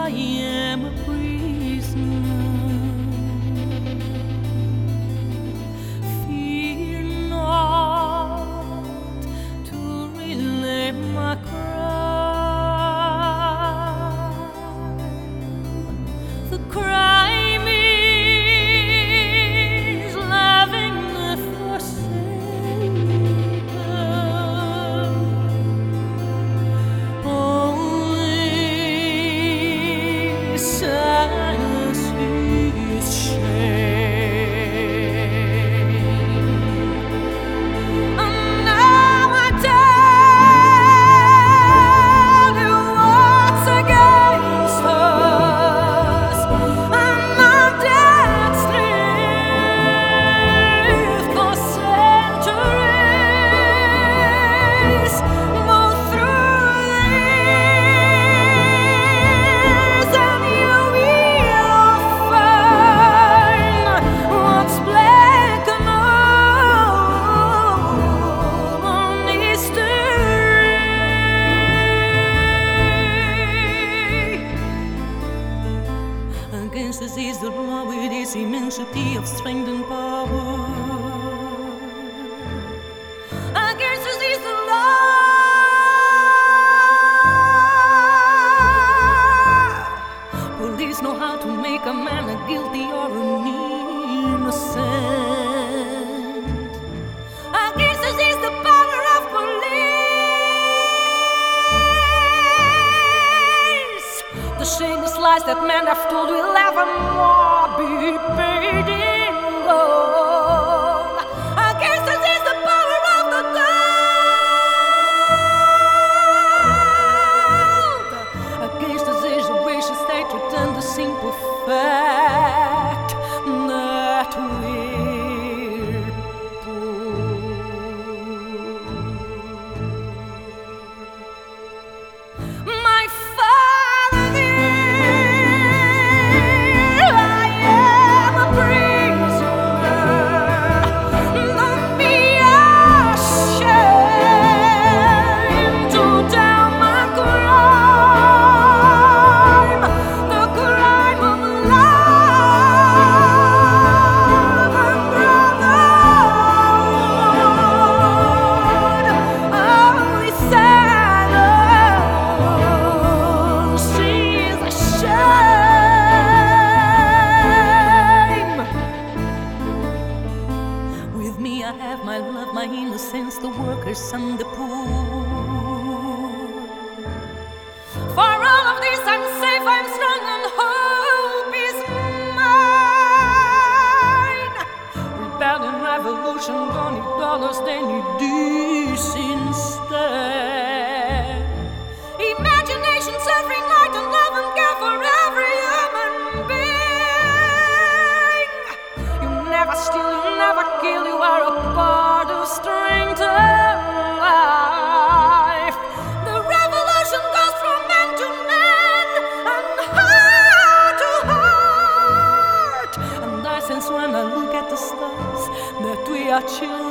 I am a prisoner. Fear not to relay my crime. The crime is loving the forsaken. Only silence is shame. And now I tell you what's against us. And our death's lived for centuries, go through the years, and you will find what's black and on history. Against us is the law with its immensity of strength and power. Against us is the law. Police know how to make a man a guilty or an innocent. Against us is the power of police. The shameless lies that men have told will evermore be paid in gold. Against us is the power of the gold. Against us is a vicious hatred and the simple fact that we're poor. My father dear, I am a prisoner. Don't be ashamed to tell my crime, the crime of love and brotherhood. Only silence is a shame. With me I have my love, my innocence, the workers and the poor. For all of this I'm safe, I'm strong, and hope is mine. Rebellion, revolution don't need dollars, they need this instead. Imagination, suffering, light and love and care for every human being. You never steal, you never kill, you are a part of strength and life. The revolution goes from man to man and heart to heart. And I sense when I look at the stars that we are children